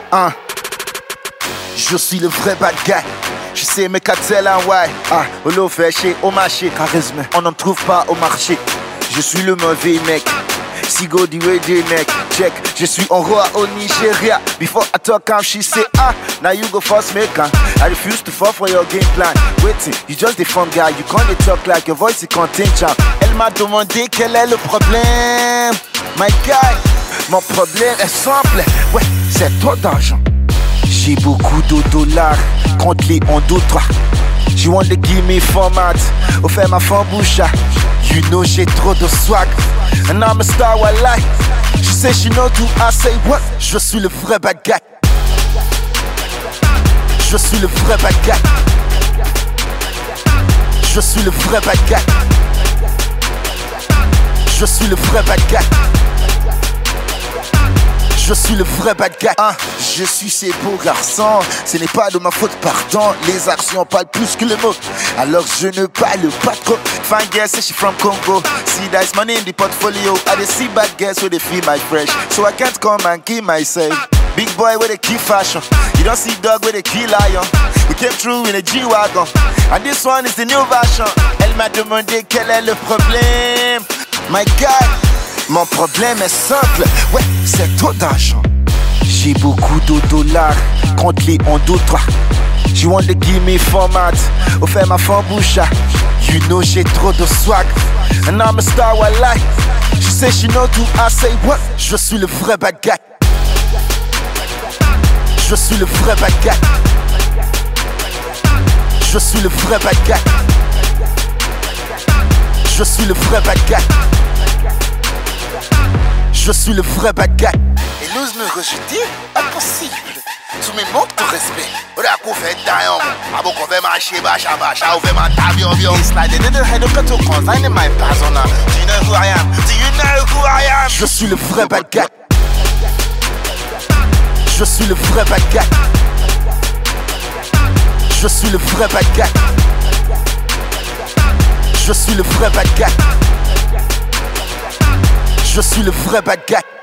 Hein. Je suis le vrai bad guy. Je sais mes cartels en why. Au lot fait chez au marché. Charisme, on n'en trouve pas au marché. Je suis le mauvais mec. Sigo the way they neck. Check, je suis un roi au Nigeria. Before I talk, she say now you go first make I refuse to fall for your game plan. Waiting, you just the fun guy. You can't talk like your voice is contagious. Elle m'a demandé quel est le problème. My guy, mon problème est simple. Ouais, c'est trop d'argent. J'ai beaucoup de dollars, compte-les en 2-3. You want to give me format, au fait ma famboucha. You know j'ai trop de swag, and I'm a star, wallah. She say she know to I say what? Je suis le vrai bad guy. Je suis le vrai bad guy. Je suis le vrai bad guy. Je suis le vrai bad guy. Je suis le vrai bad guy. Je suis ces beaux garçons. Ce n'est pas de ma faute, pardon. Les actions parlent plus que les mots. Alors je ne parle pas trop. Fine girl say she from Congo. See there's money in the portfolio. I dey see bad girls where they feel my fresh. So I can't come and kill myself. Big boy with a key fashion. You don't see dog with a key lion. We came through in a G-Wagon. And this one is the new version. Elle m'a demandé quel est le problème. My guy, mon problème est simple. Ouais, c'est trop d'argent. J'ai beaucoup de dollars, compte-les en 2-3. You want to give me format, au fait ma famboucha. You know j'ai trop de swag, and I'm a star, wallah. She say she know to I say what? Je suis le vrai bad guy. Je suis le vrai bad guy. Je suis le vrai bad guy. Je suis le vrai bad guy. Je suis le vrai bad guy. Et n'ose me rejeter? Impossible. Tu me manques de respect. On a qu'on fait d'ailleurs. Ah bon qu'on fait marcher, bacha, bacha. On fait ma tabion, bien. It's like they didn't have to go to consign in my persona. Do you know who I am? Do you know who I am? Je suis le vrai bad guy. Je suis le vrai bad guy. Je suis le vrai bad guy. Je suis le vrai bad guy. Je suis le vrai bad guy.